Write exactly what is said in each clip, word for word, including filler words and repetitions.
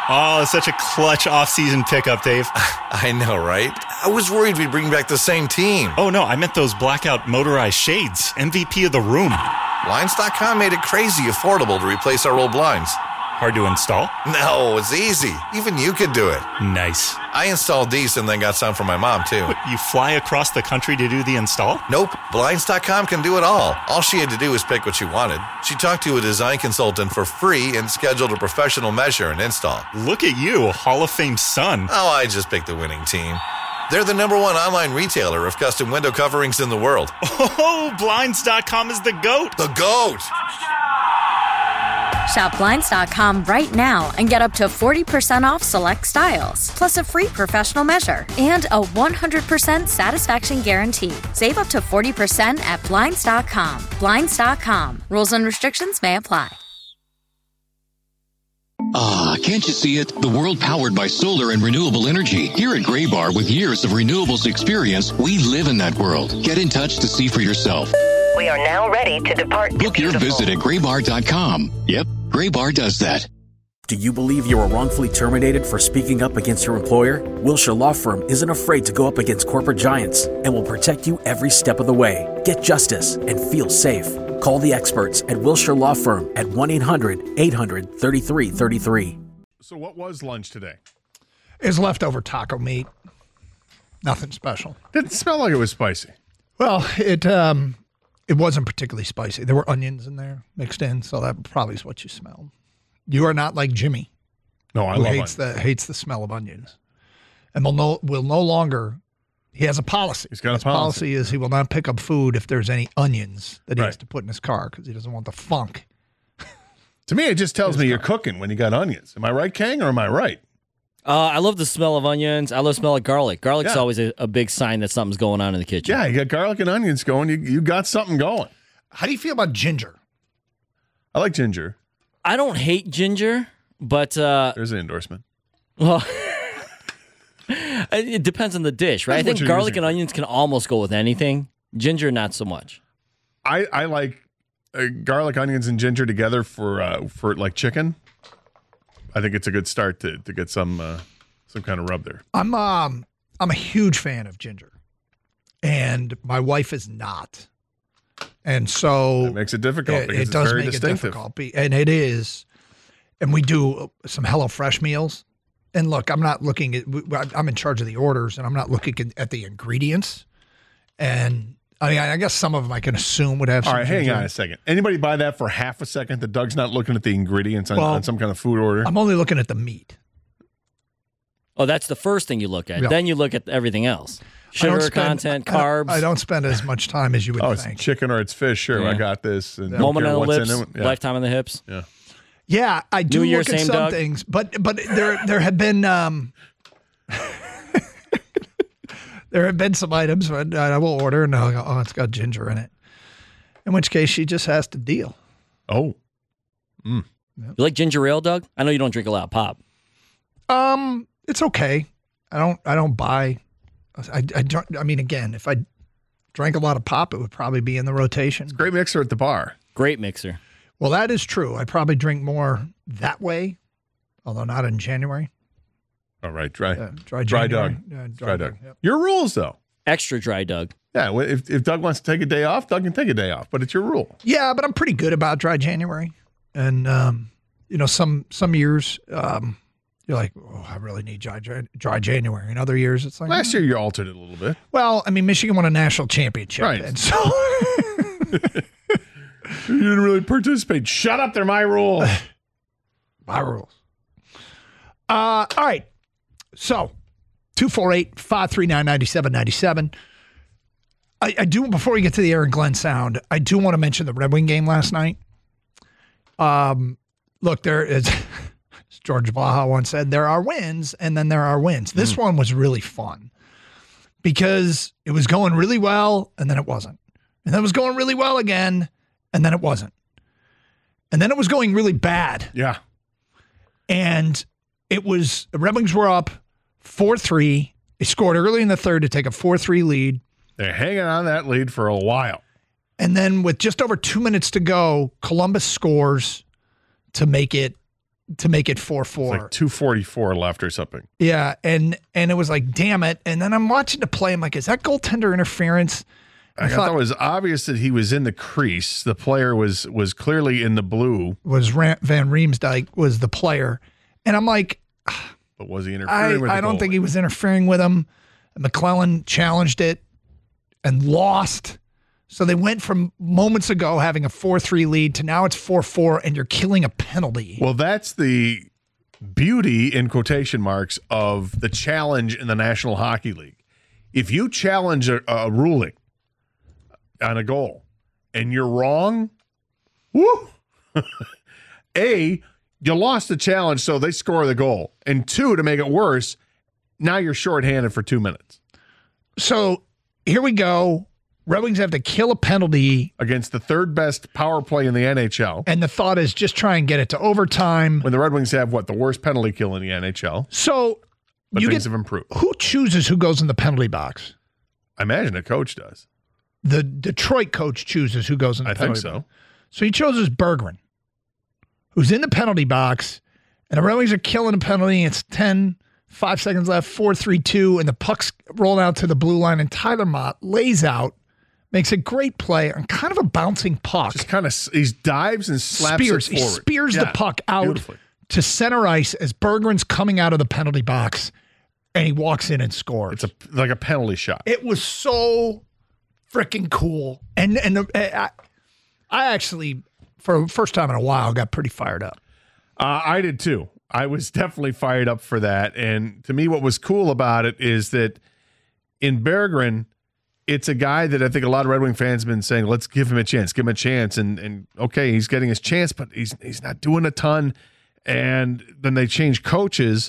Oh, it's such a clutch off-season pickup, Dave. I know, right? I was worried we'd bring back the same team. Oh, no, I meant those blackout motorized shades. M V P of the room. Blinds dot com made it crazy affordable to replace our old blinds. Hard to install? No, it's easy. Even you could do it. Nice. I installed these and then got some for my mom, too. What, you fly across the country to do the install? Nope. Blinds dot com can do it all. All she had to do was pick what she wanted. She talked to a design consultant for free and scheduled a professional measure and install. Look at you, Hall of Fame son. Oh, I just picked the winning team. They're the number one online retailer of custom window coverings in the world. Oh, Blinds dot com is the GOAT. The GOAT! Shop Blinds dot com right now and get up to forty percent off select styles, plus a free professional measure and a one hundred percent satisfaction guarantee. Save up to forty percent at Blinds dot com. Blinds dot com. Rules and restrictions may apply. Ah, can't you see it? The world powered by solar and renewable energy. Here at Graybar, with years of renewables experience, we live in that world. Get in touch to see for yourself. We are now ready to depart. Book your visit at graybar dot com. Yep, Graybar does that. Do you believe you were wrongfully terminated for speaking up against your employer? Wilshire Law Firm isn't afraid to go up against corporate giants and will protect you every step of the way. Get justice and feel safe. Call the experts at Wilshire Law Firm at one eight hundred eight hundred thirty-three thirty-three. So what was lunch today? It's leftover taco meat. Nothing special. Didn't smell like it was spicy. Well, it um, it wasn't particularly spicy. There were onions in there mixed in, so that probably is what you smelled. You are not like Jimmy. No, I who love hates onions. the hates the smell of onions, and will no will no longer. He has a policy. He's got a his policy. policy is he will not pick up food if there's any onions that he Right. has to put in his car because he doesn't want the funk. To me, it just tells me you're cooking when you got onions. Am I right, Kang, or am I right? Uh, I love the smell of onions. I love the smell of garlic. Garlic's Yeah. always a, a big sign that something's going on in the kitchen. Yeah, you got garlic and onions going. You you got something going. How do you feel about ginger? I like ginger. I don't hate ginger, but uh, There's an endorsement. well, it depends on the dish, right? Depends I what think you're garlic using and it for. onions can almost go with anything. Ginger, not so much. I I like uh, garlic, onions, and ginger together for uh, for like chicken. I think it's a good start to to get some uh, some kind of rub there. I'm um I'm a huge fan of ginger, and my wife is not, and so That makes it difficult it, because it it's does very make distinctive. it difficult, be- and it is. And we do some HelloFresh meals, and look, I'm not looking at. we- I'm in charge of the orders, and I'm not looking at- at the ingredients. And I mean, I guess some of them I can assume would have. All some right, hang ginger. on a second. Anybody buy that for half a second that Doug's not looking at the ingredients on, Well, on some kind of food order? I'm only looking at the meat. Oh, that's the first thing you look at. Yeah. Then you look at everything else. I don't Sugar spend- content, I don't- carbs. I don't spend as much time as you would oh, it's think. chicken or it's fish. Sure, Yeah. I got this. And don't Moment care on the what's lips, in it. Yeah. lifetime on the hips. Yeah. Yeah, I do New Year, look at same some Doug? things, but but there there have been um, there have been some items that I will order and I'll go, oh, it's got ginger in it. In which case, she just has to deal. Oh, You like ginger ale, Doug? I know you don't drink a lot of pop. Um, it's okay. I don't I don't buy. I I, don't, I mean, again, if I drank a lot of pop, it would probably be in the rotation. great mixer at the bar. Great mixer. Well, that is true. I probably drink more that way, although not in January. All right, dry, Uh, dry dry January. Doug, Yeah, dry Doug. yep. Your rules, though. Extra dry, Doug. Yeah, well, if if Doug wants to take a day off, Doug can take a day off, but it's your rule. Yeah, but I'm pretty good about dry January. And, um, you know, some some years um, you're like, oh, I really need dry, dry, dry January. In other years, it's like, Last year, you altered it a little bit. well, I mean, Michigan won a national championship. Right. And so, You didn't really participate. Shut up, they're my rules. my rules. Uh, all right. So, two four eight, five three nine, nine seven nine seven. I, I do, before we get to the Aaron Glenn sound, I do want to mention the Red Wing game last night. Um, look, there is, as George Blaha once said, there are wins and then there are wins. This Mm. one was really fun because it was going really well and then it wasn't. And then it was going really well again and then it wasn't. And then it was going really bad. Yeah. And it was, the Red Wings were up four three. They scored early in the third to take a four three lead. They're hanging on that lead for a while. And then with just over two minutes to go, Columbus scores to make it to make it four four. It's like two forty-four left or something. Yeah, and and it was like, damn it. And then I'm watching the play. I'm like, is that goaltender interference? I, I thought, thought it was obvious that he was in the crease. The player was was clearly in the blue. Was Van Riemsdyk was the player. And I'm like, but was he interfering I, with the I don't goalie? think he was interfering with him. McClellan challenged it and lost. So they went from moments ago having a four three lead to now it's four four, and you're killing a penalty. Well, that's the beauty, in quotation marks, of the challenge in the National Hockey League. If you challenge a, a ruling on a goal and you're wrong, woo, A, you lost the challenge, so they score the goal. And two, to make it worse, now you're shorthanded for two minutes. So here we go. Red Wings have to kill a penalty against the third best power play in the N H L. And the thought is just try and get it to overtime. When the Red Wings have, what, the worst penalty kill in the N H L. So but you things get, have improved. Who chooses who goes in the penalty box? I imagine a coach does. The Detroit coach chooses who goes in the I penalty think so. box. So he chooses Berggren, who's in the penalty box, and the Red Wings are killing a penalty. It's ten, five seconds left, four three two, and the puck's rolled out to the blue line, and Tyler Mott lays out, makes a great play on kind of a bouncing puck. Just kind of, he dives and slaps spears, it forward. He spears yeah, the puck out to center ice as Berggren's coming out of the penalty box, and he walks in and scores. It's a like a penalty shot. It was so freaking cool. And and the, I, I actually, for the first time in a while, got pretty fired up. Uh, I did too. I was definitely fired up for that. And to me, what was cool about it is that in Berggren, it's a guy that I think a lot of Red Wing fans have been saying, let's give him a chance, give him a chance. And and okay, he's getting his chance, but he's he's not doing a ton. And then they changed coaches,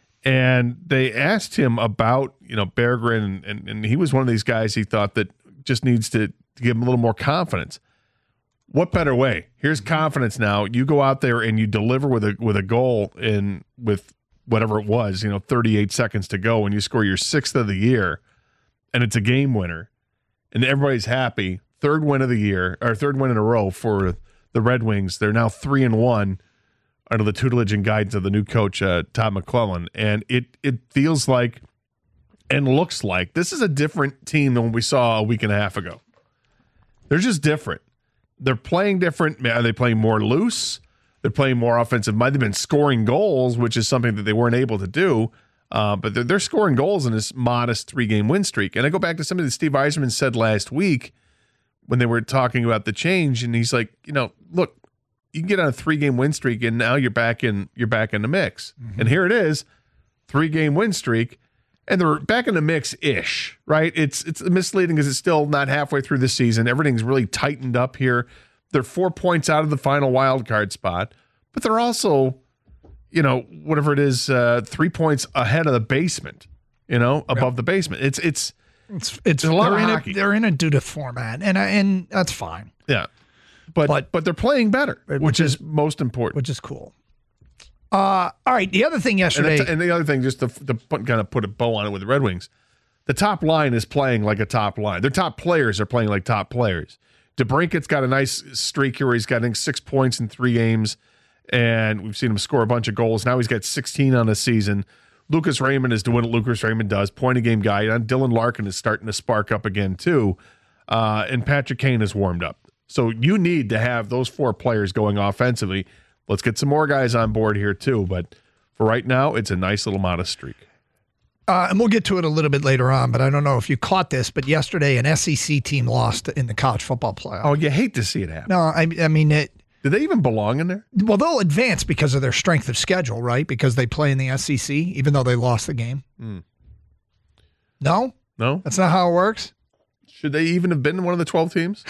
and they asked him about, you know, Berggren, and, and, and he was one of these guys he thought that just needs to, to give him a little more confidence. What better way? Here's confidence now. You go out there and you deliver with a with a goal in with whatever it was, you know, thirty-eight seconds to go, and you score your sixth of the year, and it's a game winner, and everybody's happy. Third win of the year, or third win in a row for the Red Wings. They're now three and one under the tutelage and guidance of the new coach, uh, Todd McClellan, and it it feels like and looks like this is a different team than what we saw a week and a half ago. They're just different. They're playing different. Are they playing more loose? They're playing more offensive. Might have been scoring goals, which is something that they weren't able to do. Uh, but they're, they're scoring goals in this modest three-game win streak. And I go back to something that Steve Yzerman said last week when they were talking about the change, and he's like, you know, look, you can get on a three-game win streak, and now you're back in you're back in the mix. Mm-hmm. And here it is, three-game win streak, and they're back in the mix-ish, right? It's it's misleading because it's still not halfway through the season. Everything's really tightened up here. They're four points out of the final wild card spot, but they're also, you know, whatever it is, uh, three points ahead of the basement, you know, above yep. the basement. It's it's it's it's a lot of in hockey. A, they're in a due to format, and and that's fine. Yeah, but but, but they're playing better, which, which is, is most important, which is cool. Uh, all right. The other thing yesterday, and, and the other thing, just to, to put, kind of put a bow on it with the Red Wings, the top line is playing like a top line. Their top players are playing like top players. DeBrincat's got a nice streak here where he's got six points in three games, and we've seen him score a bunch of goals. Now he's got sixteen on the season. Lucas Raymond is doing what Lucas Raymond does, point-a-game guy. And Dylan Larkin is starting to spark up again, too. Uh, and Patrick Kane is warmed up. So you need to have those four players going offensively. Let's get some more guys on board here, too. But for right now, it's a nice little modest streak. Uh, and we'll get to it a little bit later on, but I don't know if you caught this, but yesterday an S E C team lost in the college football playoff. Oh, you hate to see it happen. No, I, I mean it. Do they even belong in there? Well, they'll advance because of their strength of schedule, right? Because they play in the S E C, even though they lost the game. Mm. No? No? That's not how it works? Should they even have been one of the twelve teams?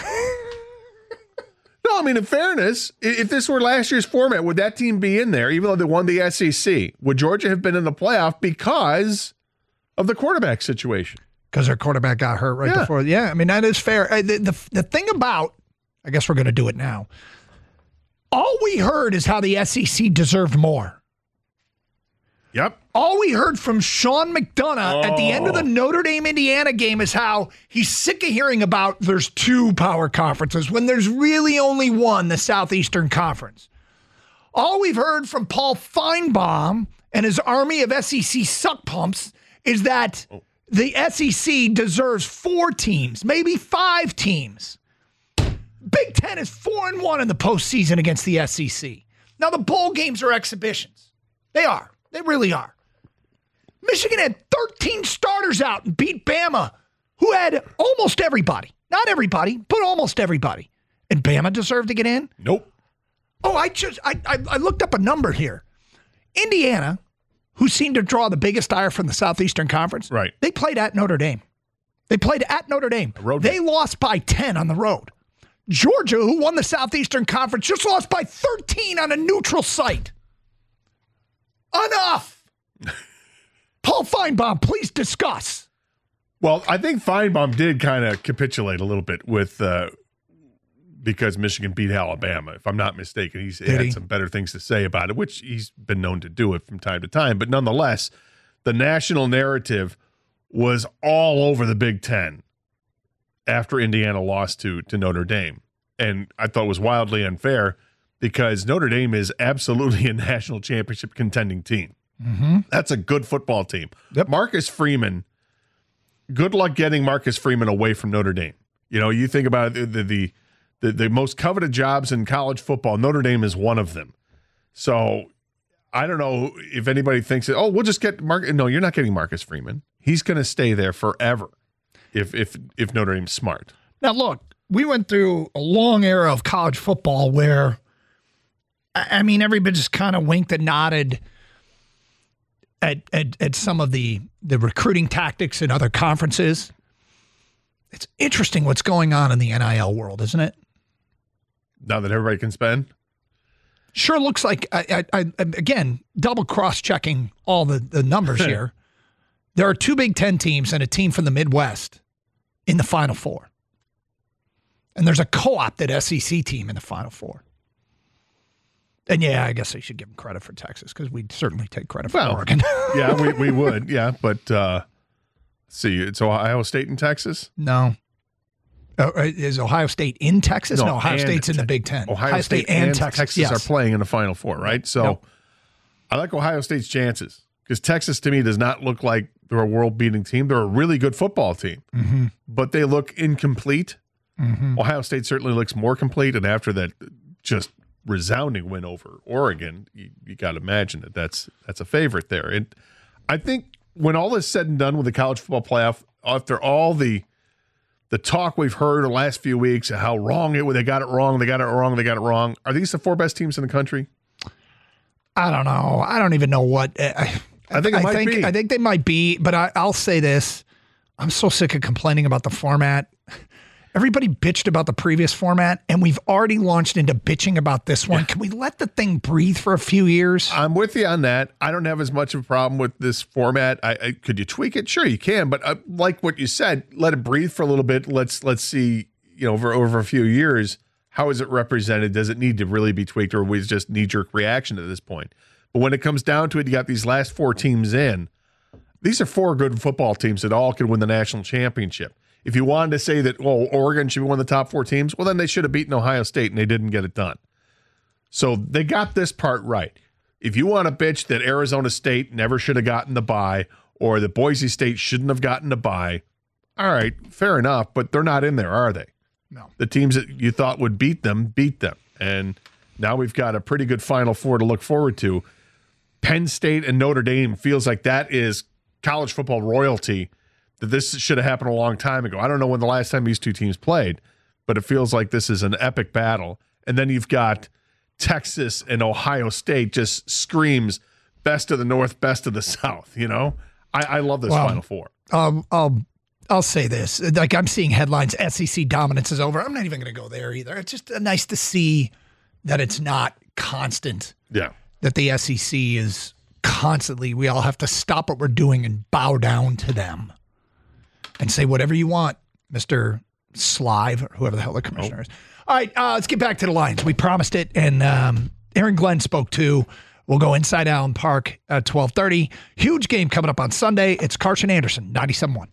No, I mean, in fairness, if this were last year's format, would that team be in there, even though they won the S E C? Would Georgia have been in the playoff because of the quarterback situation? Because their quarterback got hurt right yeah. before. Yeah, I mean, that is fair. The, the, the thing about, I guess we're going to do it now. All we heard is how the S E C deserved more. Yep. All we heard from Sean McDonough oh. at the end of the Notre Dame-Indiana game is how he's sick of hearing about there's two power conferences when there's really only one, the Southeastern Conference. All we've heard from Paul Feinbaum and his army of S E C suck pumps is that the S E C deserves four teams, maybe five teams. Big Ten is four and one in the postseason against the S E C. Now, the bowl games are exhibitions. They are. They really are. Michigan had thirteen starters out and beat Bama, who had almost everybody. Not everybody, but almost everybody. And Bama deserved to get in? Nope. Oh, I just I, I I looked up a number here. Indiana, who seemed to draw the biggest ire from the Southeastern Conference, right? They played at Notre Dame. They played at Notre Dame. Road they game. lost by ten on the road. Georgia, who won the Southeastern Conference, just lost by thirteen on a neutral site. Enough. Paul Feinbaum, please discuss. Well, I think Feinbaum did kind of capitulate a little bit with uh, because Michigan beat Alabama, if I'm not mistaken. He's Did had he? some better things to say about it, which he's been known to do it from time to time. But nonetheless, the national narrative was all over the Big Ten after Indiana lost to, to Notre Dame. And I thought it was wildly unfair because Notre Dame is absolutely a national championship contending team. Mm-hmm. That's a good football team. Yep. Marcus Freeman, good luck getting Marcus Freeman away from Notre Dame. You know, you think about the the the, the most coveted jobs in college football. Notre Dame is one of them. So I don't know if anybody thinks that, oh, we'll just get Mark. No, you're not getting Marcus Freeman. He's going to stay there forever if if if Notre Dame's smart. Now, look, we went through a long era of college football where, I I mean, everybody just kind of winked and nodded at, at at some of the the recruiting tactics in other conferences. It's interesting what's going on in the N I L world, isn't it? Now that everybody can spend. Sure looks like, I, I, I again, double cross-checking all the, the numbers here. There are two Big Ten teams and a team from the Midwest in the Final Four. And there's a co-opted S E C team in the Final Four. And yeah, I guess I should give them credit for Texas because we'd certainly take credit for Well, Oregon. yeah, we, we would. Yeah, but uh, let's see, it's Ohio State and Texas? No. Uh, is Ohio State in Texas? No, No, Ohio and State's in the Te- Big Ten. Ohio, State, and Texas, yes. are playing in the Final Four, right? So Yep. I like Ohio State's chances because Texas, to me, does not look like they're a world-beating team. They're a really good football team, Mm-hmm. but they look incomplete. Mm-hmm. Ohio State certainly looks more complete, and after that just resounding win over Oregon, you, you got to imagine that that's that's a favorite there. And I think when all is said and done with the college football playoff, after all the the talk we've heard the last few weeks of how wrong it was, they got it wrong, they got it wrong, they got it wrong. Are these the four best teams in the country? I don't know. I don't even know what. I, I think it might think, be. I think they might be, but I, I'll say this. I'm so sick of complaining about the format. Everybody bitched about the previous format, and we've already launched into bitching about this one. Can we let the thing breathe for a few years? I'm with you on that. I don't have as much of a problem with this format. I, I could you tweak it? Sure, you can, but uh, like what you said, let it breathe for a little bit. Let's let's see, you know, over over a few years, how is it represented? Does it need to really be tweaked, or was just knee jerk reaction at this point? But when it comes down to it, you got these last four teams in. These are four good football teams that all could win the national championship. If you wanted to say that, well, Oregon should be one of the top four teams, well, then they should have beaten Ohio State, and they didn't get it done. So they got this part right. If you want to bitch that Arizona State never should have gotten the bye or that Boise State shouldn't have gotten the bye, all right, fair enough, but they're not in there, are they? No. The teams that you thought would beat them, beat them. And now we've got a pretty good Final Four to look forward to. Penn State and Notre Dame feels like that is college football royalty, that this should have happened a long time ago. I don't know when the last time these two teams played, but it feels like this is an epic battle. And then you've got Texas and Ohio State just screams best of the North, best of the South, you know? I, I love this Well, Final Four. Um, I'll, I'll say this. Like, I'm seeing headlines, S E C dominance is over. I'm not even going to go there either. It's just uh, nice to see that it's not constant, Yeah. that the S E C is constantly, we all have to stop what we're doing and bow down to them and say whatever you want, Mister Slive, or whoever the hell the commissioner is. All right, uh, let's get back to the Lions. We promised it, and um, Aaron Glenn spoke too. We'll go inside Allen Park at twelve thirty. Huge game coming up on Sunday. It's Carson Anderson, ninety-seven point one.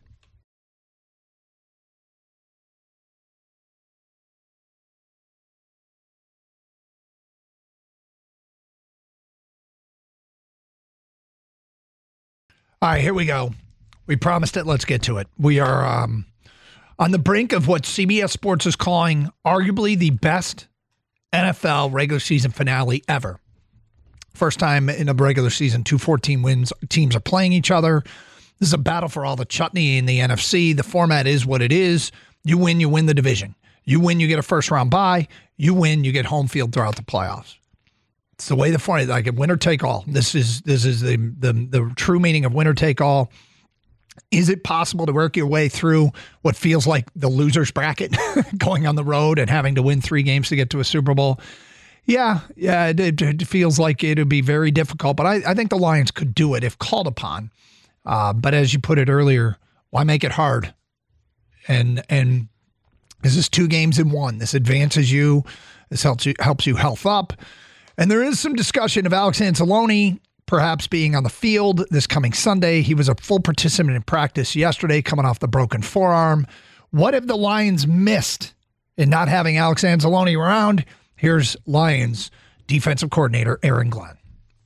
All right, here we go. We promised it. Let's get to it. We are um, on the brink of what C B S Sports is calling arguably the best N F L regular season finale ever. First time in a regular season, two fourteen wins. Teams are playing each other. This is a battle for all the chutney in the N F C. The format is what it is. You win, you win the division. You win, you get a first round bye. You win, you get home field throughout the playoffs. It's the way the format, like a winner take all. This is this is the the the true meaning of winner take all. Is it possible to work your way through what feels like the loser's bracket, going on the road and having to win three games to get to a Super Bowl? Yeah, yeah, it, it, it feels like it would be very difficult, but I, I think the Lions could do it if called upon. Uh, but as you put it earlier, why make it hard? And and this is two games in one. This advances you. This helps you helps you health up. And there is some discussion of Alex Anzalone perhaps being on the field this coming Sunday. He was a full participant in practice yesterday, coming off the broken forearm. What have the Lions missed in not having Alex Anzalone around? Here's Lions defensive coordinator Aaron Glenn.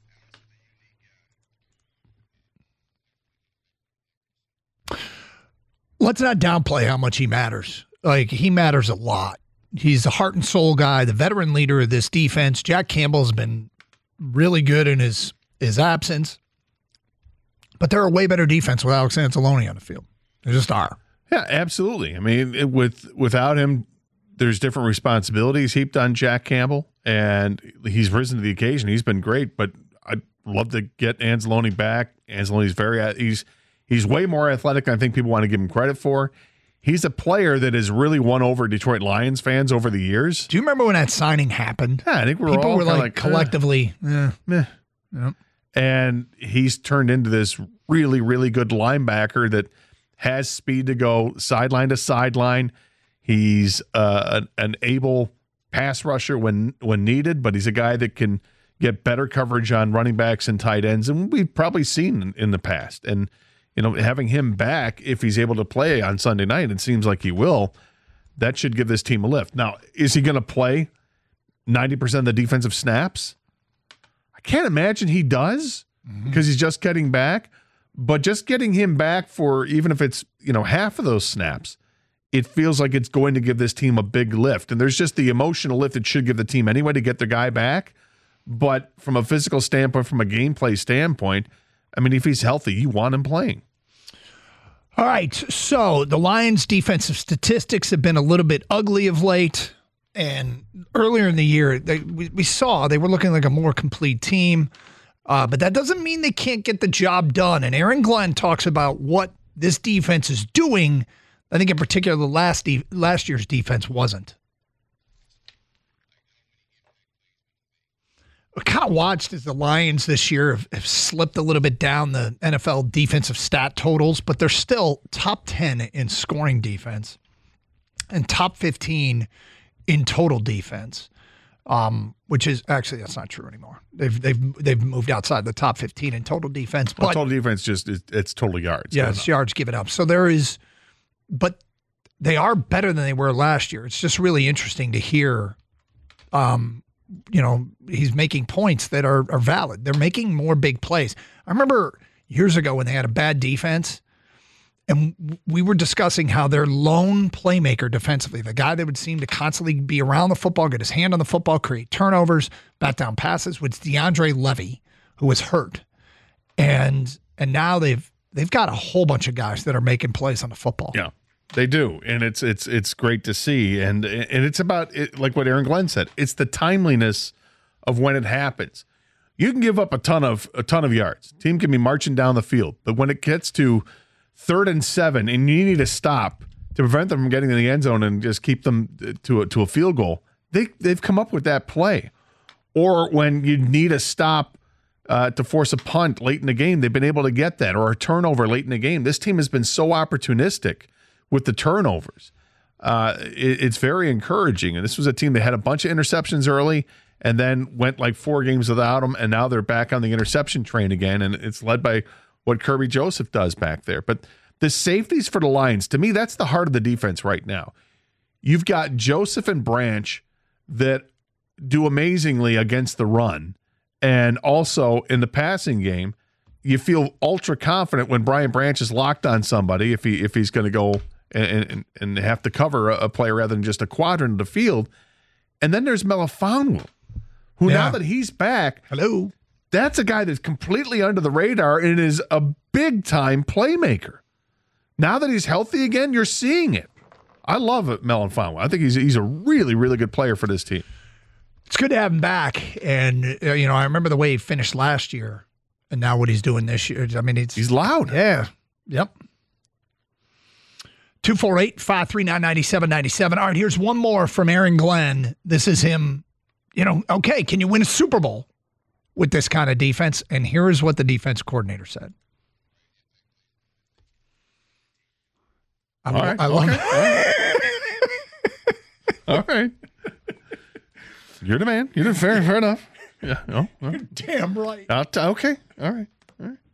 Let's not downplay how much he matters. Like, he matters a lot. He's the heart and soul guy, the veteran leader of this defense. Jack Campbell's been really good in his his absence. But they're a way better defense with Alex Anzalone on the field. They just are. Yeah, absolutely. I mean, it, with without him, there's different responsibilities heaped on Jack Campbell, and he's risen to the occasion. He's been great, but I'd love to get Anzalone back. Anzalone's very he's he's way more athletic than I think people want to give him credit for. He's a player that has really won over Detroit Lions fans over the years. Do you remember when that signing happened? Yeah, I think we're people all were like, like collectively, eh, meh. Yep. And he's turned into this really, really good linebacker that has speed to go sideline to sideline. He's uh, an, an able pass rusher when when needed, but he's a guy that can get better coverage on running backs and tight ends, and we've probably seen in, in the past. And you know, having him back, if he's able to play on Sunday night, it seems like he will, that should give this team a lift. Now, is he going to play ninety percent of the defensive snaps? I can't imagine he does because mm-hmm. he's just getting back. But just getting him back for, even if it's, you know, half of those snaps, it feels like it's going to give this team a big lift. And there's just the emotional lift it should give the team anyway to get their guy back. But from a physical standpoint, from a gameplay standpoint, I mean, if he's healthy, you want him playing. All right, so the Lions' defensive statistics have been a little bit ugly of late, and earlier in the year, they, we, we saw they were looking like a more complete team, uh, but that doesn't mean they can't get the job done, and Aaron Glenn talks about what this defense is doing. I think in particular the last de- last year's defense wasn't. I kind of watched as the Lions this year have, have slipped a little bit down the N F L defensive stat totals, but they're still top ten in scoring defense and top fifteen in total defense, um, which is actually that's not true anymore. They've they've they've moved outside the top fifteen in total defense. But well, total defense just is, it's total yards. Yeah, it's yards given up. So there is, but they are better than they were last year. It's just really interesting to hear. Um, you know, he's making points that are, are valid. They're making more big plays. I remember years ago when they had a bad defense, and we were discussing how their lone playmaker defensively, the guy that would seem to constantly be around the football, get his hand on the football, create turnovers, bat down passes, was DeAndre Levy, who was hurt. And and now they've they've got a whole bunch of guys that are making plays on the football. Yeah. They do, and it's it's it's great to see, and and it's about it, like what Aaron Glenn said. It's the timeliness of when it happens. You can give up a ton of a ton of yards. Team can be marching down the field, but when it gets to third and seven, and you need to stop to prevent them from getting in the end zone and just keep them to a, to a field goal, they they've come up with that play. Or when you need a stop uh, to force a punt late in the game, they've been able to get that, or a turnover late in the game. This team has been so opportunistic with the turnovers. Uh, it, it's very encouraging. And this was a team that had a bunch of interceptions early and then went like four games without them, and now they're back on the interception train again, and it's led by what Kirby Joseph does back there. But the safeties for the Lions, to me, that's the heart of the defense right now. You've got Joseph and Branch that do amazingly against the run, and also in the passing game, you feel ultra confident when Brian Branch is locked on somebody if he if he's going to go and, and and have to cover a, a player rather than just a quadrant of the field. And then there's Melifonwu, who Yeah. now that he's back, hello, that's a guy that's completely under the radar and is a big time playmaker. Now that he's healthy again, you're seeing it. I love it, Melifonwu. I think he's he's a really really good player for this team. It's good to have him back. And uh, you know, I remember the way he finished last year. And now what he's doing this year, I mean, it's he's loud. Yeah. Yep. two four eight, five three nine, nine seven nine seven. All right, here's one more from Aaron Glenn. This is him, you know, okay, can you win a Super Bowl with this kind of defense? And here is what the defense coordinator said. I'm, All right. I love okay. it. All right. You're the man. You're the fair, fair enough. Yeah. Oh, well. You're damn right. I'll t- okay. All right. All right.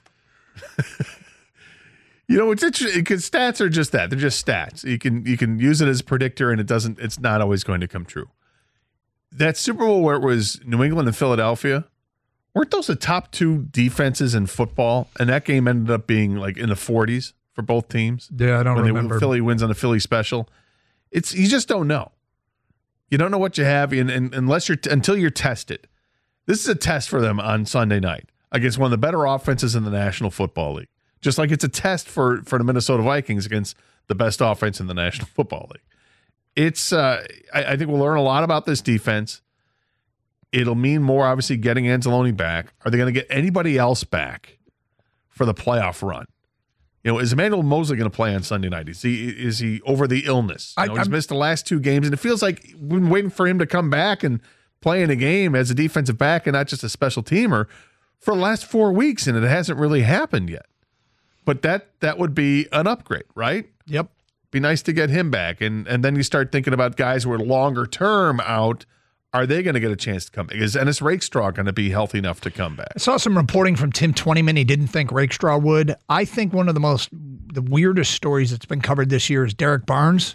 You know, it's interesting because stats are just that. They're just stats. You can you can use it as a predictor, and it doesn't. It's not always going to come true. That Super Bowl where it was New England and Philadelphia, weren't those the top two defenses in football? And that game ended up being like in the forties for both teams. Yeah, I don't when remember. They, Philly wins on the Philly special. It's you just don't know. You don't know what you have, and, and unless you're until you're tested. This is a test for them on Sunday night against one of the better offenses in the National Football League. Just like it's a test for, for the Minnesota Vikings against the best offense in the National Football League. It's uh, I, I think we'll learn a lot about this defense. It'll mean more, obviously, getting Anzalone back. Are they going to get anybody else back for the playoff run? You know, is Emmanuel Mosley going to play on Sunday night? Is he is he over the illness? You know, I, he's missed the last two games, and it feels like we've been waiting for him to come back and play in a game as a defensive back and not just a special teamer for the last four weeks, and it hasn't really happened yet. But that that would be an upgrade, right? Yep. Be nice to get him back, and and then you start thinking about guys who are longer term out. Are they going to get a chance to come back? Is Ennis Rakestraw going to be healthy enough to come back? I saw some reporting from Tim Twentyman. He didn't think Rakestraw would. I think one of the most, the weirdest stories that's been covered this year is Derek Barnes.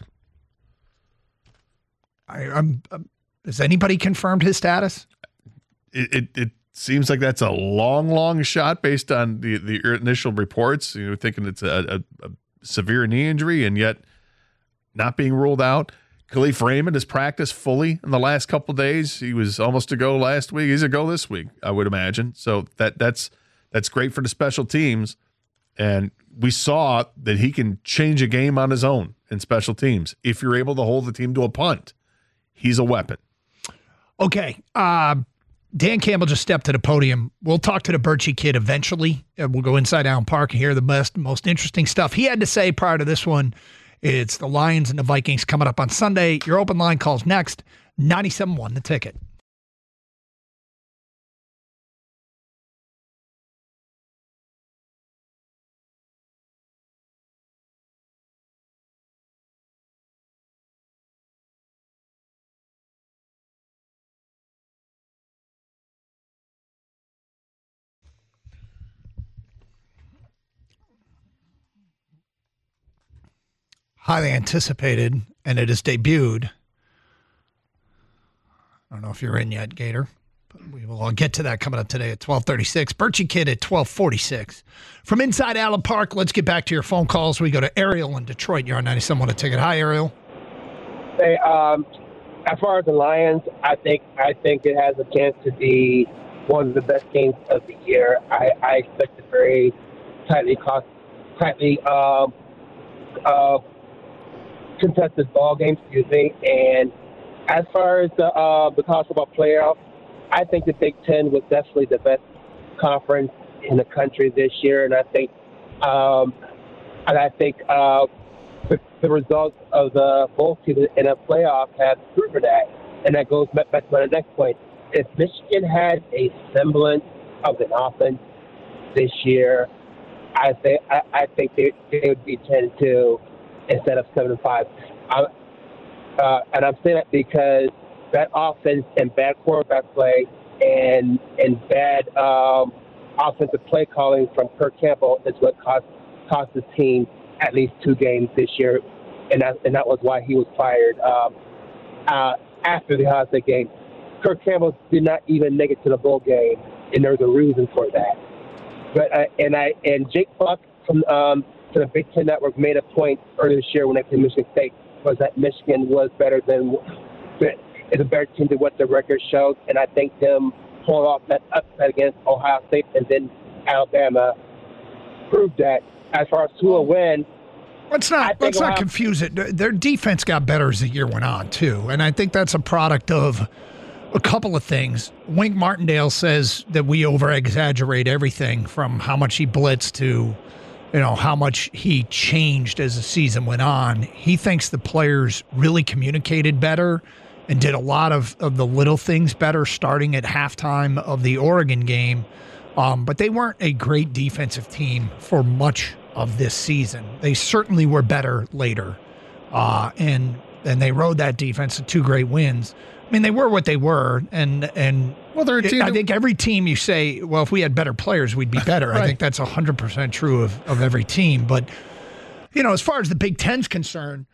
I, I'm, um, has anybody confirmed his status? It, it it seems like that's a long, long shot based on the, the initial reports. You know, thinking it's a, a, a severe knee injury, and yet not being ruled out. Khalif Raymond has practiced fully in the last couple of days. He was almost a go last week. He's a go this week, I would imagine. So that that's that's great for the special teams. And we saw that he can change a game on his own in special teams. If you're able to hold the team to a punt, he's a weapon. Okay. Uh, Dan Campbell just stepped to the podium. We'll talk to the Birchie kid eventually. Uh, we'll go inside Allen Park and hear the best, most interesting stuff he had to say prior to this one. It's the Lions and the Vikings coming up on Sunday. Your open line calls next. ninety-seven point one The Ticket. Highly anticipated, and it is debuted. I don't know if you're in yet, Gator, but we will get to that coming up today at twelve thirty-six. Birchie Kid at twelve forty-six. From inside Allen Park, let's get back to your phone calls. We go to Ariel in Detroit. You're on ninety-seven point one The Ticket. Hi, Ariel. Hey, um, as far as the Lions, I think I think it has a chance to be one of the best games of the year. I, I expect a very tightly cost, tightly um, uh, contested ball game, excuse me. And as far as the uh, the college football playoff, I think the Big Ten was definitely the best conference in the country this year, and I think um, and I think uh, the, the results of the bowl season in a playoff have proven that. And that goes back to the next point. If Michigan had a semblance of an offense this year, I think I, I think they, they would be ten and two instead of seven and five. I, uh, and I'm saying that because bad offense and bad quarterback play and and bad um, offensive play calling from Kirk Campbell is what cost cost the team at least two games this year, and that and that was why he was fired um, uh, after the Ohio State game. Kirk Campbell did not even make it to the bowl game, and there's a reason for that. But I, and I and Jake Buck from um, from the Big Ten Network made a point earlier this year when they played Michigan State was that Michigan was better than is a better team than what the record showed, and I think them pulling off that upset against Ohio State and then Alabama proved that. As far as who will win, let's not let's not confuse it. Their defense got better as the year went on too, and I think that's a product of a couple of things. Wink Martindale says that we over-exaggerate everything from how much he blitzed to, you know, how much he changed as the season went on. He thinks the players really communicated better and did a lot of, of the little things better starting at halftime of the Oregon game. Um, but they weren't a great defensive team for much of this season. They certainly were better later. Uh, and and they rode that defense to two great wins. I mean, they were what they were, and and well, they're a team I think every team you say, well, if we had better players, we'd be better. Right. I think that's one hundred percent true of, of every team. But, you know, as far as the Big Ten's concerned,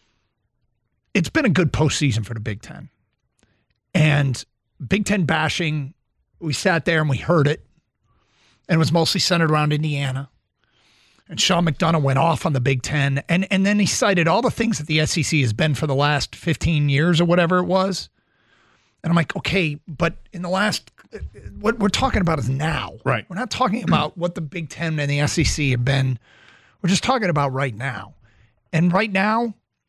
it's been a good postseason for the Big Ten. And Big Ten bashing, we sat there and we heard it, and it was mostly centered around Indiana. And Sean McDonough went off on the Big Ten, and, and then he cited all the things that the S E C has been for the last fifteen years or whatever it was. And I'm like, okay, but in the last, what we're talking about is now. Right. We're not talking about what the Big Ten and the S E C have been. We're just talking about right now. And right now,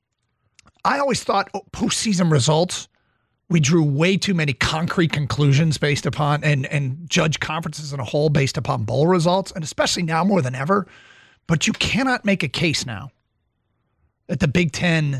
I always thought oh, postseason results, we drew way too many concrete conclusions based upon, and, and judge conferences in a whole based upon bowl results, and especially now more than ever. But you cannot make a case now that the Big Ten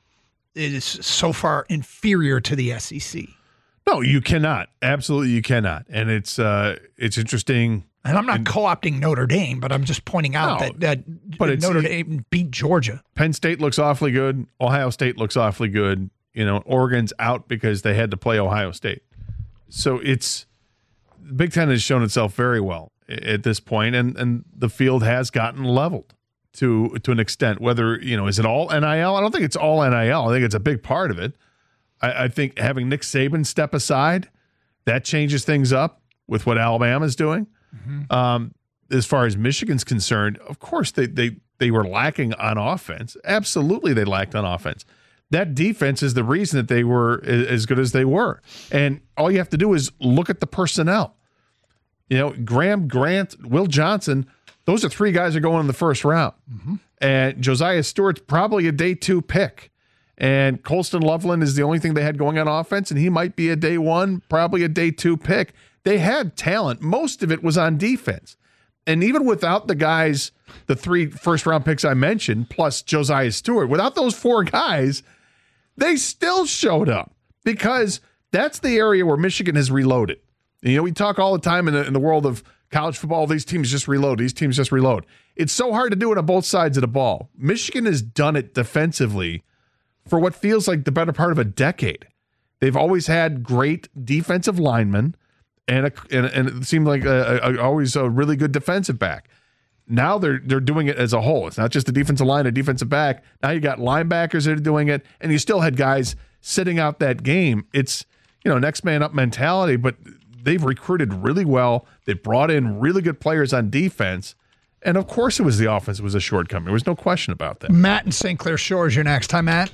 is so far inferior to the S E C. No, you cannot. Absolutely, you cannot. And it's uh, it's interesting. And I'm not and, co-opting Notre Dame, but I'm just pointing out no, that, that but Notre Dame beat Georgia. Penn State looks awfully good. Ohio State looks awfully good. You know, Oregon's out because they had to play Ohio State. So it's the Big Ten has shown itself very well at this point, and and the field has gotten leveled to to an extent. Whether, you know, is it all N I L? I don't think it's all N I L. I think it's a big part of it. I, I think having Nick Saban step aside, that changes things up with what Alabama's doing. Mm-hmm. Um, as far as Michigan's concerned, of course they they they were lacking on offense. Absolutely, they lacked on offense. That defense is the reason that they were as good as they were. And all you have to do is look at the personnel. You know, Graham Grant, Will Johnson, those are three guys that are going in the first round. Mm-hmm. And Josiah Stewart's probably a day two pick. And Colston Loveland is the only thing they had going on offense, and he might be a day one, probably a day two pick. They had talent. Most of it was on defense. And even without the guys, the three first round picks I mentioned, plus Josiah Stewart, without those four guys, they still showed up because that's the area where Michigan has reloaded. You know, we talk all the time in the, in the world of college football, these teams just reload, these teams just reload. It's so hard to do it on both sides of the ball. Michigan has done it defensively for what feels like the better part of a decade. They've always had great defensive linemen and a, and, and it seemed like a, a, always a really good defensive back. Now they're they're doing it as a whole. It's not just a defensive line, a defensive back. Now you got linebackers that are doing it, and you still had guys sitting out that game. It's, you know, next man up mentality, but they've recruited really well. They brought in really good players on defense. And of course it was the offense was a shortcoming. There was no question about that. Matt in Saint Clair Shores, you're next. Hi, Matt.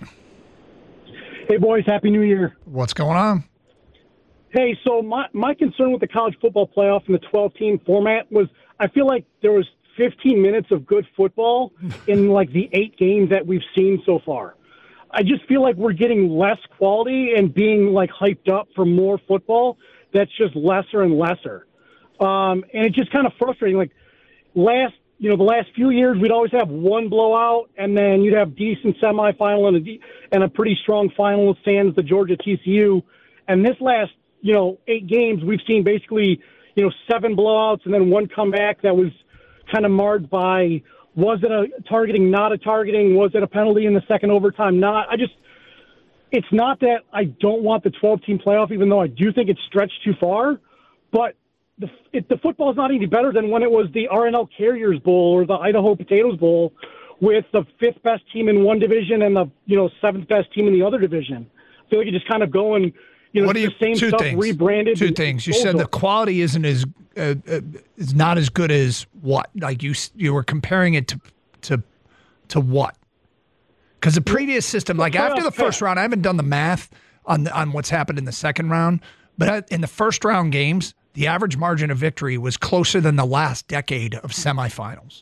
Hey, boys. Happy New Year. What's going on? Hey, so my, my concern with the college football playoff and the twelve-team format was I feel like there was fifteen minutes of good football in like the eight games that we've seen so far. I just feel like we're getting less quality and being like hyped up for more football that's just lesser and lesser. Um, and it's just kind of frustrating. Like last, you know, the last few years, we'd always have one blowout and then you'd have decent semifinal and a, de- and a pretty strong final sans the Georgia T C U. And this last, you know, eight games, we've seen basically, you know, seven blowouts and then one comeback that was kind of marred by, was it a targeting, not a targeting? Was it a penalty in the second overtime? Not. I just, it's not that I don't want the twelve-team playoff, even though I do think it's stretched too far, but the it, the football is not any better than when it was the R N L Carriers Bowl or the Idaho Potatoes Bowl with the fifth best team in one division and the, you know, seventh best team in the other division. I feel like you just kind of go and You know, what do you, the same two stuff things. rebranded. Two things. You said the quality isn't as uh, uh, is not as good as what? Like you you were comparing it to to to what? Because the previous system, like after the first round, I haven't done the math on the, on what's happened in the second round, but in the first round games, the average margin of victory was closer than the last decade of semifinals.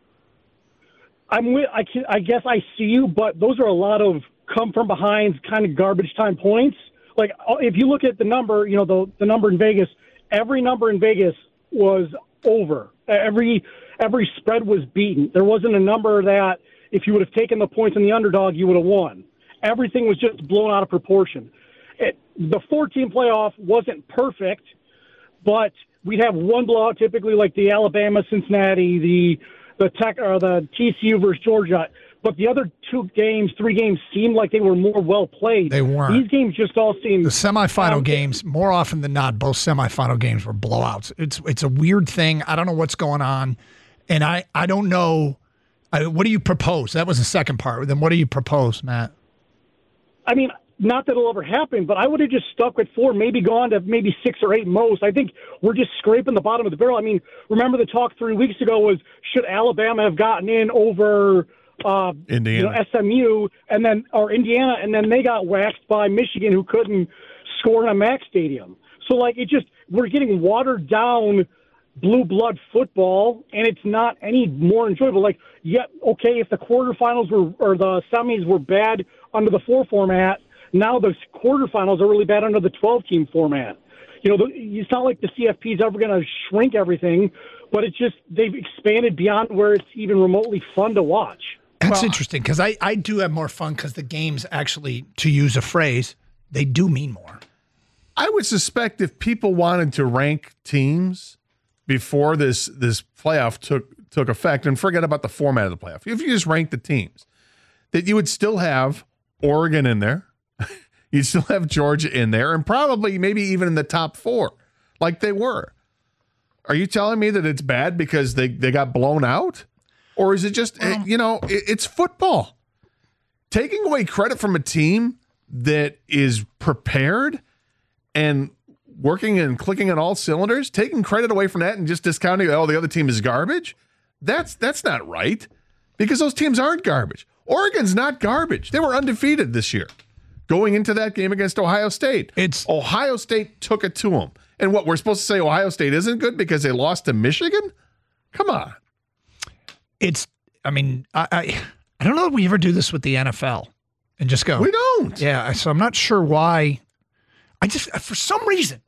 I'm with, I, can, I guess I see you, but those are a lot of come from behind kind of garbage time points. Like if you look at the number, you know, the the number in Vegas, every number in Vegas was over. Every every spread was beaten. There wasn't a number that if you would have taken the points in the underdog, you would have won. Everything was just blown out of proportion. It, the four-team playoff wasn't perfect, but we'd have one blowout typically, like the Alabama, Cincinnati, the the Tech or the T C U versus Georgia. But the other two games, three games, seemed like they were more well played. They weren't. These games just all seemed the semifinal um, games. More often than not, both semifinal games were blowouts. It's it's a weird thing. I don't know what's going on, and I I don't know. I, what do you propose? That was the second part. Then what do you propose, Matt? I mean, not that it'll ever happen, but I would have just stuck with four, maybe gone to maybe six or eight most. I think we're just scraping the bottom of the barrel. I mean, remember the talk three weeks ago was should Alabama have gotten in over uh, Indiana, you know, S M U, and then or Indiana, and then they got waxed by Michigan, who couldn't score in a Mac Stadium. So like it just we're getting watered down blue blood football, and it's not any more enjoyable. Like, yeah, okay, if the quarterfinals were or the semis were bad under the four format, now the quarterfinals are really bad under the twelve-team format. You know, the, it's not like the C F P is ever going to shrink everything, but it's just they've expanded beyond where it's even remotely fun to watch. That's well, interesting because I, I do have more fun because the games actually, to use a phrase, they do mean more. I would suspect if people wanted to rank teams before this this playoff took took effect, and forget about the format of the playoff, if you just rank the teams, that you would still have Oregon in there. You'd still have Georgia in there, and probably maybe even in the top four, like they were. Are you telling me that it's bad because they, they got blown out? Or is it just, um, you know, it, it's football. Taking away credit from a team that is prepared and working and clicking on all cylinders, taking credit away from that and just discounting, oh, the other team is garbage, that's that's not right, because those teams aren't garbage. Oregon's not garbage. They were undefeated this year. Going into that game against Ohio State, it's Ohio State took it to them. And what, we're supposed to say Ohio State isn't good because they lost to Michigan? Come on. It's, I mean, I, I, I don't know if we ever do this with the N F L and just go. We don't. Yeah, so I'm not sure why. I just, for some reason,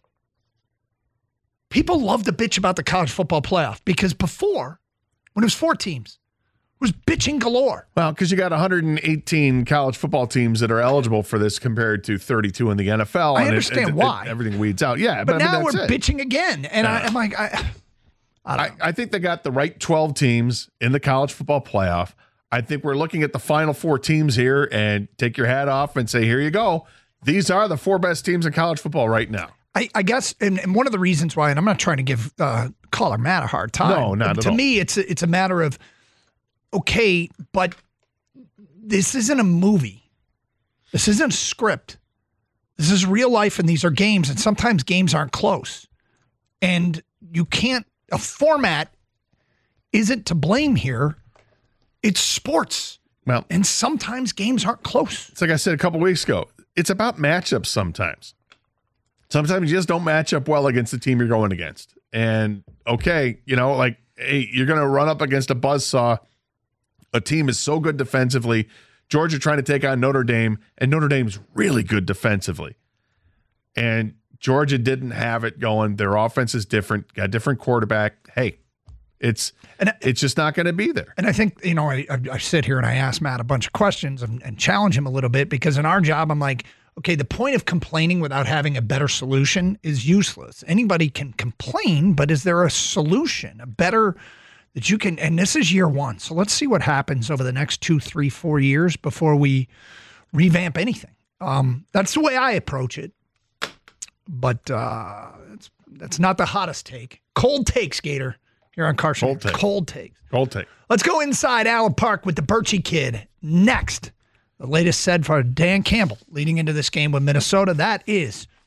people love to bitch about the college football playoff because before, when it was four teams, it was bitching galore. Well, because you got one hundred eighteen college football teams that are eligible for this compared to thirty-two in the N F L. I and understand it, it, why. It, everything weeds out. Yeah, but, but now I mean, we're it. bitching again. And yeah. I, I'm like, I, I, don't I, I think they got the right twelve teams in the college football playoff. I think we're looking at the final four teams here and take your hat off and say, here you go. These are the four best teams in college football right now. I, I guess, and, and one of the reasons why, and I'm not trying to give uh, caller Matt a hard time. No, not but at to all. me, it's a, it's a matter of, okay, but this isn't a movie. This isn't a script. This is real life, and these are games, and sometimes games aren't close. And you can't, a format isn't to blame here. It's sports. Well, and sometimes games aren't close. It's like I said a couple weeks ago. It's about matchups sometimes. Sometimes you just don't match up well against the team you're going against. And, okay, you know, like, hey, you're going to run up against a buzzsaw. A team is so good defensively. Georgia trying to take on Notre Dame, and Notre Dame's really good defensively. And Georgia didn't have it going. Their offense is different, got a different quarterback. Hey, it's and it's just not going to be there. And I think, you know, I, I sit here and I ask Matt a bunch of questions and, and challenge him a little bit, because in our job, I'm like, okay, the point of complaining without having a better solution is useless. Anybody can complain, but is there a solution, a better that you can, and this is year one. So let's see what happens over the next two, three, four years before we revamp anything. Um, that's the way I approach it. But uh, it's, that's not the hottest take. Cold takes, Gator, here on Carson. Cold take. Cold takes. Cold take. Let's go inside Allen Park with the Birchie Kid next. The latest said for Dan Campbell leading into this game with Minnesota. That is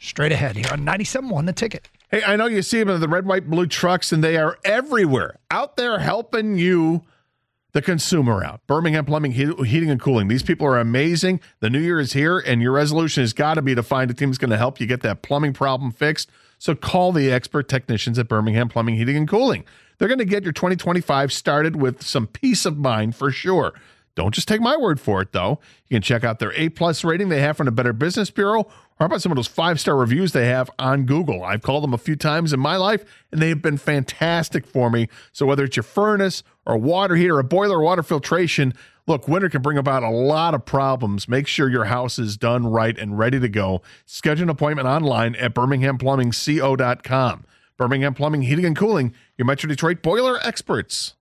straight ahead here on ninety-seven point one The Ticket. Hey, I know you see them in the red, white, blue trucks, and they are everywhere out there helping you, the consumer, out. Birmingham Plumbing, Heating, and Cooling. These people are amazing. The new year is here, and your resolution has got to be to find a team that's going to help you get that plumbing problem fixed. So call the expert technicians at Birmingham Plumbing, Heating, and Cooling. They're going to get your twenty twenty-five started with some peace of mind for sure. Don't just take my word for it, though. You can check out their A-plus rating they have from the Better Business Bureau, or how about some of those five-star reviews they have on Google? I've called them a few times in my life, and they have been fantastic for me. So whether it's your furnace or a water heater, a boiler, or water filtration, look, winter can bring about a lot of problems. Make sure your house is done right and ready to go. Schedule an appointment online at birmingham plumbing co dot com. Birmingham Plumbing, Heating, and Cooling, your Metro Detroit boiler experts.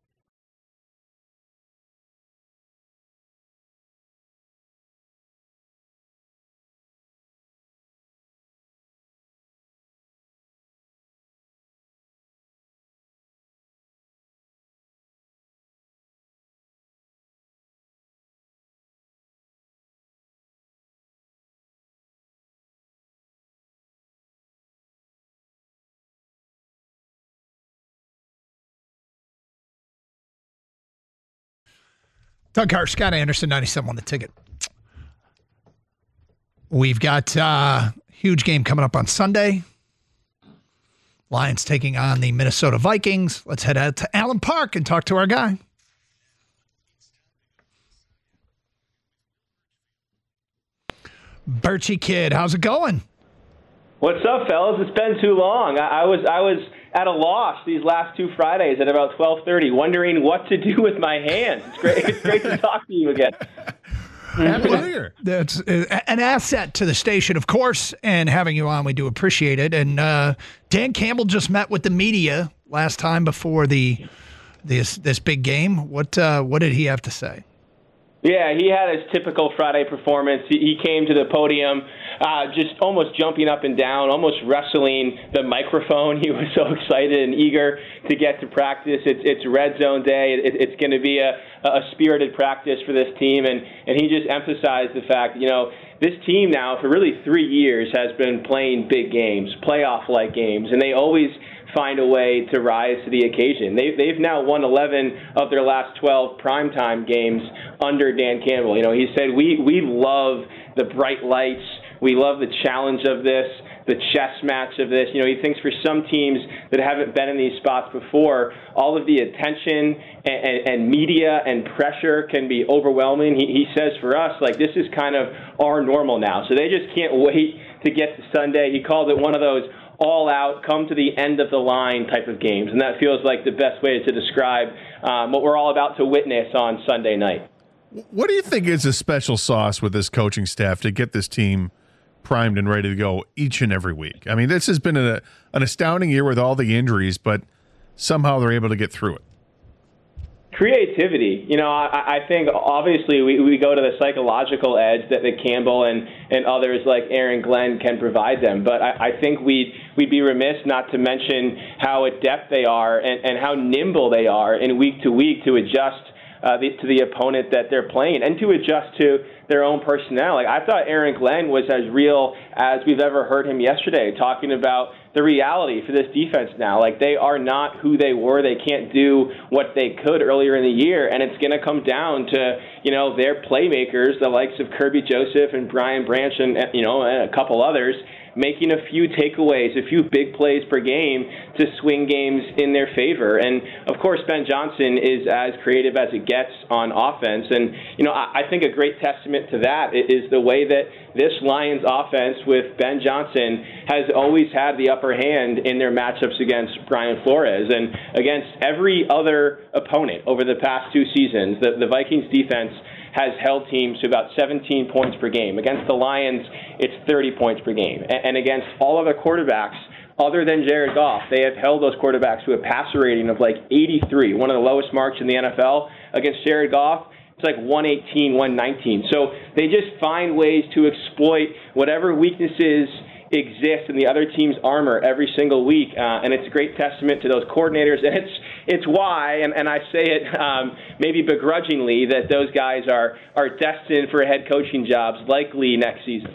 Doug Hart, Scott Anderson, ninety-seven point one The Ticket. We've got a uh, huge game coming up on Sunday. Lions taking on the Minnesota Vikings. Let's head out to Allen Park and talk to our guy. Birchie Kid, how's it going? What's up, fellas? It's been too long. I, I was I was at a loss these last two Fridays at about twelve thirty, wondering what to do with my hands. It's great. It's great to talk to you again. Happy New Year. That's an asset to the station, of course, and having you on, we do appreciate it. And uh, Dan Campbell just met with the media last time before the this this big game. What uh, what did he have to say? Yeah, he had his typical Friday performance. He, he came to the podium uh, just almost jumping up and down, almost wrestling the microphone. He was so excited and eager to get to practice. It's it's red zone day. It, it's going to be a, a spirited practice for this team. And, and he just emphasized the fact, you know, this team now for really three years has been playing big games, playoff-like games, and they always find a way to rise to the occasion. They, they've now won eleven of their last twelve primetime games under Dan Campbell. You know, he said, we, we love the bright lights. We love the challenge of this, the chess match of this. You know, he thinks for some teams that haven't been in these spots before, all of the attention and, and, and media and pressure can be overwhelming. He, he says for us, like, this is kind of our normal now. So they just can't wait to get to Sunday. He called it one of those all-out, come to the end of the line type of games, and that feels like the best way to describe um, what we're all about to witness on Sunday night. What do you think is a special sauce with this coaching staff to get this team primed and ready to go each and every week? I mean, this has been a, an astounding year with all the injuries, but somehow they're able to get through it. Creativity. You know, I, I think obviously we, we go to the psychological edge that, that Campbell and, and others like Aaron Glenn can provide them. But I, I think we'd, we'd be remiss not to mention how adept they are and, and how nimble they are in week to week to adjust uh, the, to the opponent that they're playing and to adjust to their own personnel. Like, I thought Aaron Glenn was as real as we've ever heard him yesterday, talking about the reality for this defense now. Like, they are not who they were. They can't do what they could earlier in the year, and it's going to come down to, you know, their playmakers, the likes of Kirby Joseph and Brian Branch and, you know, and a couple others, making a few takeaways, a few big plays per game to swing games in their favor. And, of course, Ben Johnson is as creative as it gets on offense. And, you know, I, I think a great testament to that is the way that this Lions offense with Ben Johnson has always had the upper hand in their matchups against Brian Flores. And against every other opponent over the past two seasons, the, the Vikings defense has held teams to about seventeen points per game. Against the Lions, it's thirty points per game. And against all other quarterbacks, other than Jared Goff, they have held those quarterbacks to a passer rating of like eighty-three, one of the lowest marks in the N F L. Against Jared Goff, it's like one eighteen, one nineteen. So they just find ways to exploit whatever weaknesses exist in the other team's armor every single week, uh, and it's a great testament to those coordinators. And it's it's why, and, and I say it um, maybe begrudgingly, that those guys are are destined for head coaching jobs likely next season.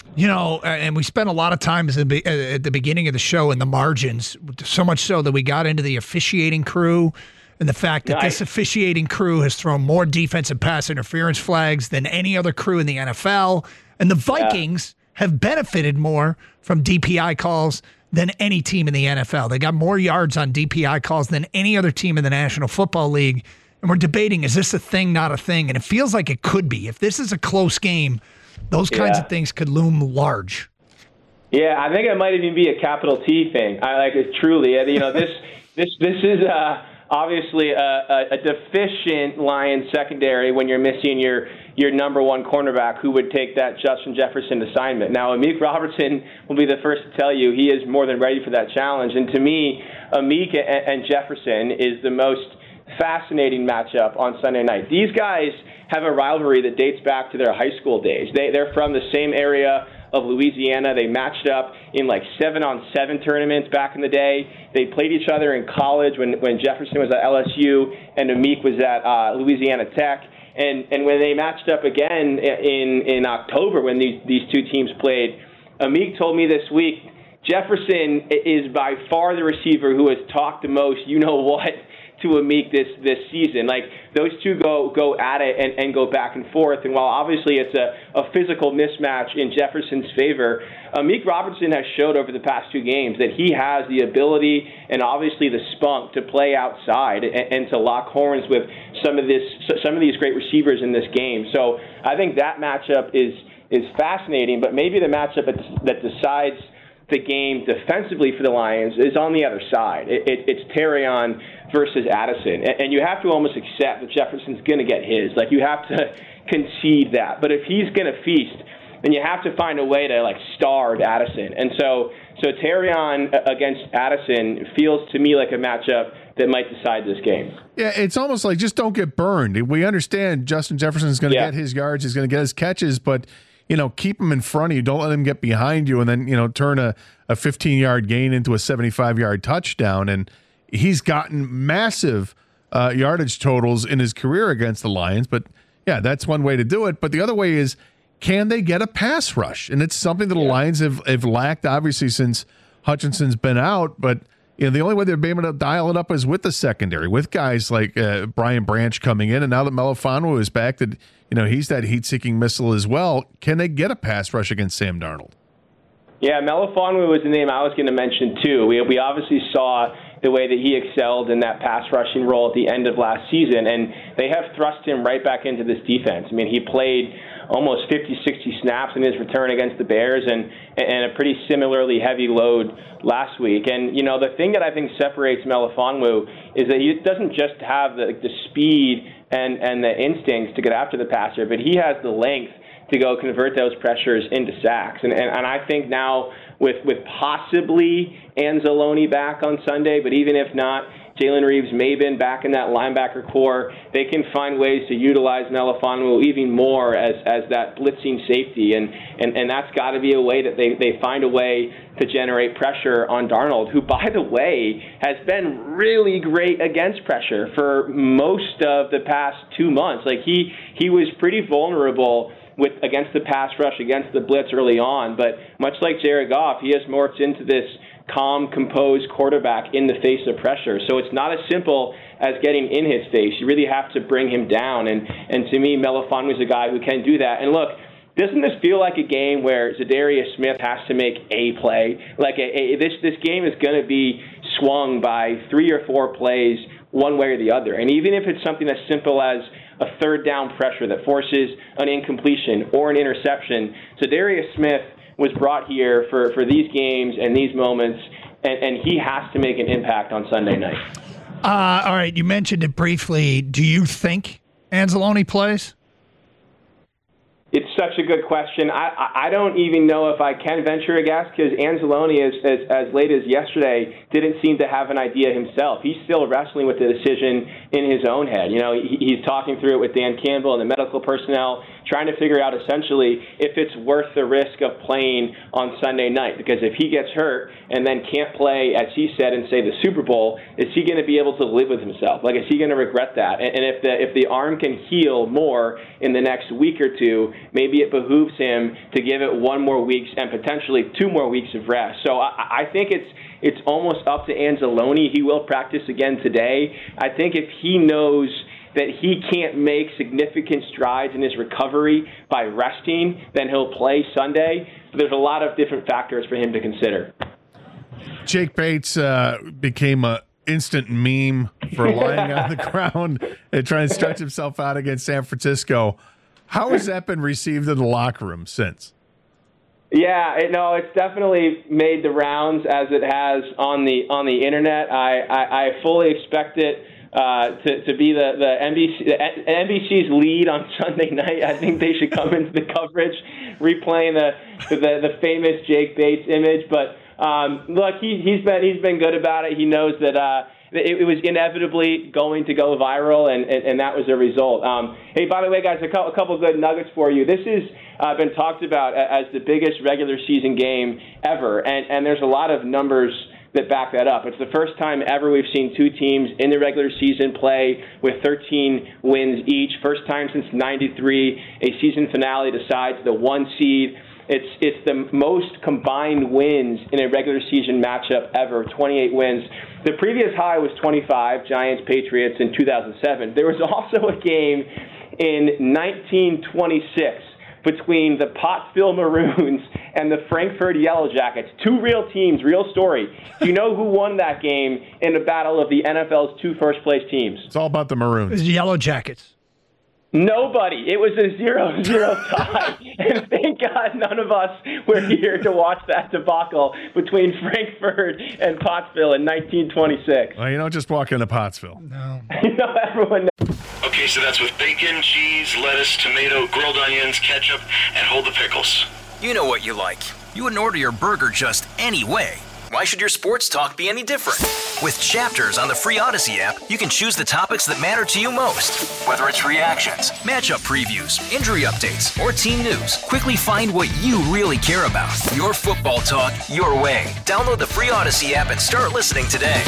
You know, and we spent a lot of time at the beginning of the show in the margins, so much so that we got into the officiating crew and the fact that nice. This officiating crew has thrown more defensive pass interference flags than any other crew in the N F L. And the Vikings yeah. have benefited more from D P I calls than any team in the N F L. They got more yards on D P I calls than any other team in the National Football League. And we're debating, is this a thing, not a thing? And it feels like it could be. If this is a close game, those kinds yeah. of things could loom large. Yeah, I think it might even be a capital T thing. I like it truly. You know, this this this is uh, obviously a, a, a deficient Lions secondary when you're missing your your number one cornerback who would take that Justin Jefferson assignment. Now, Amik Robertson will be the first to tell you he is more than ready for that challenge. And to me, Amik and, and Jefferson is the most fascinating matchup on Sunday night. These guys have a rivalry that dates back to their high school days. They, they're from the same area of Louisiana. They matched up in like seven-on-seven tournaments back in the day. They played each other in college when, when Jefferson was at L S U and Amik was at uh, Louisiana Tech. And and when they matched up again in, in October when these, these two teams played, Amik told me this week, Jefferson is by far the receiver who has talked the most, you know what, to Amik this this season. Like, those two go go at it and, and go back and forth. And while obviously it's a, a physical mismatch in Jefferson's favor, Amik Robertson has showed over the past two games that he has the ability and obviously the spunk to play outside and, and to lock horns with some of this some of these great receivers in this game. So I think that matchup is is fascinating, but maybe the matchup that decides the game defensively for the Lions is on the other side. It, it, it's Terrion versus Addison. And, and you have to almost accept that Jefferson's going to get his. Like, you have to concede that. But if he's going to feast, then you have to find a way to, like, starve Addison. And so so Terrion against Addison feels to me like a matchup that might decide this game. Yeah, it's almost like just don't get burned. We understand Justin Jefferson's going to yeah. get his yards, he's going to get his catches, but you know, keep him in front of you. Don't let him get behind you and then, you know, turn a, a fifteen-yard gain into a seventy-five-yard touchdown. And he's gotten massive uh, yardage totals in his career against the Lions. But, yeah, that's one way to do it. But the other way is, can they get a pass rush? And it's something that the yeah. Lions have, have lacked, obviously, since Hutchinson's been out. But, you know, the only way they've been able to dial it up is with the secondary, with guys like uh, Brian Branch coming in. And now that Melifonwu is back, that you know, he's that heat-seeking missile as well. Can they get a pass rush against Sam Darnold? Yeah, Melifonwu was the name I was going to mention, too. We we obviously saw the way that he excelled in that pass rushing role at the end of last season, and they have thrust him right back into this defense. I mean, he played almost fifty, sixty snaps in his return against the Bears and, and a pretty similarly heavy load last week. And, you know, the thing that I think separates Melifonwu is that he doesn't just have the, the speed and, and the instincts to get after the passer, but he has the length to go convert those pressures into sacks. And, and, and I think now with, with possibly Anzalone back on Sunday, but even if not, Jalen Reeves-Maybin back in that linebacker core, they can find ways to utilize Melifonwu even more as, as that blitzing safety. And, and, and that's got to be a way that they, they find a way to generate pressure on Darnold, who, by the way, has been really great against pressure for most of the past two months. Like, he, he was pretty vulnerable with against the pass rush, against the blitz early on. But much like Jared Goff, he has morphed into this calm, composed quarterback in the face of pressure. So it's not as simple as getting in his face. You really have to bring him down. And, and to me, Melifonwu is a guy who can do that. And look, doesn't this feel like a game where Zadarius Smith has to make a play? Like a, a, this, this game is going to be swung by three or four plays one way or the other. And even if it's something as simple as a third down pressure that forces an incompletion or an interception, Zadarius Smith was brought here for, for these games and these moments, and, and he has to make an impact on Sunday night. Uh, all right, you mentioned it briefly. Do you think Anzalone plays? It's such a good question. I, I don't even know if I can venture a guess because Anzalone, as, as, as late as yesterday, didn't seem to have an idea himself. He's still wrestling with the decision in his own head. You know, he, he's talking through it with Dan Campbell and the medical personnel, trying to figure out essentially if it's worth the risk of playing on Sunday night. Because if he gets hurt and then can't play, as he said, in, say, the Super Bowl, is he going to be able to live with himself? Like, is he going to regret that? And, and if the if the arm can heal more in the next week or two, maybe maybe it behooves him to give it one more weeks and potentially two more weeks of rest. So I, I think it's it's almost up to Anzalone. He will practice again today. I think if he knows that he can't make significant strides in his recovery by resting, then he'll play Sunday. But there's a lot of different factors for him to consider. Jake Bates uh, became a instant meme for lying on the ground and trying to stretch himself out against San Francisco. How has that been received in the locker room since? Yeah, it, no, it's definitely made the rounds as it has on the on the internet. I, I, I fully expect it uh, to to be the the N B C the N B C's lead on Sunday night. I think they should come into the coverage, replaying the the, the famous Jake Bates image, but. Um, look, he, he's been he's been good about it. He knows that uh, it, it was inevitably going to go viral, and, and, and that was the result. Um, hey, by the way, guys, a couple, a couple good nuggets for you. This has uh, been talked about as the biggest regular season game ever, and, and there's a lot of numbers that back that up. It's the first time ever we've seen two teams in the regular season play with thirteen wins each. First time since ninety-three, a season finale decides the one seed. It's it's the most combined wins in a regular season matchup ever, twenty-eight wins. The previous high was twenty-five, Giants Patriots in two thousand seven. There was also a game in nineteen twenty-six between the Pottsville Maroons and the Frankfurt Yellow Jackets. Two real teams, real story. Do you know who won that game in the battle of the N F L's two first-place teams? It's all about the Maroons. It's the Yellow Jackets. Nobody. It was a zero zero tie. And thank God none of us were here to watch that debacle between Frankfurt and Pottsville in nineteen twenty-six. Well, you don't just walk into Pottsville. No. You know, everyone knows. Okay, so that's with bacon, cheese, lettuce, tomato, grilled onions, ketchup, and hold the pickles. You know what you like. You wouldn't order your burger just any way. Why should your sports talk be any different? With Chapters on the free Odyssey app, you can choose the topics that matter to you most. Whether it's reactions, matchup previews, injury updates, or team news, quickly find what you really care about. Your football talk, your way. Download the free Odyssey app and start listening today.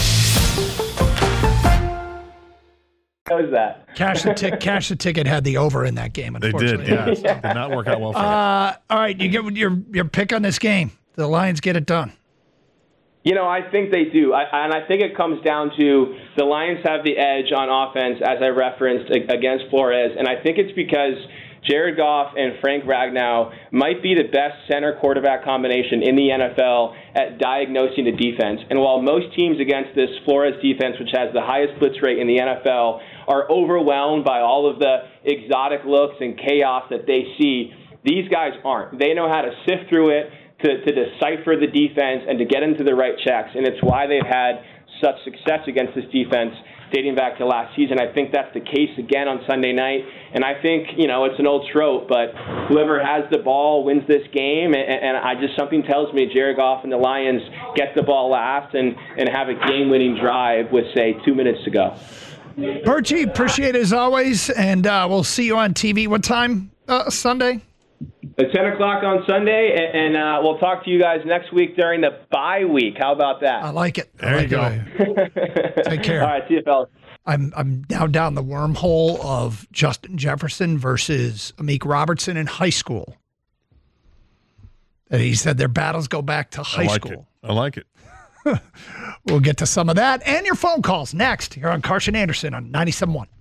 How is that? Cash the, tic- Cash the Ticket had the over in that game, They unfortunately. did, yeah. Did not work out well for them. Uh, all right, you get your, your pick on this game. The Lions get it done. You know, I think they do. I, and I think it comes down to the Lions have the edge on offense, as I referenced, against Flores. And I think it's because Jared Goff and Frank Ragnow might be the best center-quarterback combination in the N F L at diagnosing the defense. And while most teams against this Flores defense, which has the highest blitz rate in the N F L, are overwhelmed by all of the exotic looks and chaos that they see, these guys aren't. They know how to sift through it, To, to decipher the defense and to get into the right checks. And it's why they've had such success against this defense dating back to last season. I think that's the case again on Sunday night. And I think, you know, it's an old trope, but whoever has the ball wins this game. And, and I just, something tells me Jared Goff and the Lions get the ball last and, and have a game-winning drive with, say, two minutes to go. Perchie, appreciate it as always. And uh, we'll see you on T V. What time uh, Sunday? At ten o'clock on Sunday, and, and uh, we'll talk to you guys next week during the bye week. How about that? I like it. I There like you go. it. Take care. All right, see you, fellas. I'm I'm now down the wormhole of Justin Jefferson versus Amik Robertson in high school. And he said their battles go back to high I like school. it. I like it. We'll get to some of that and your phone calls next here on Carson Anderson on ninety-seven point one.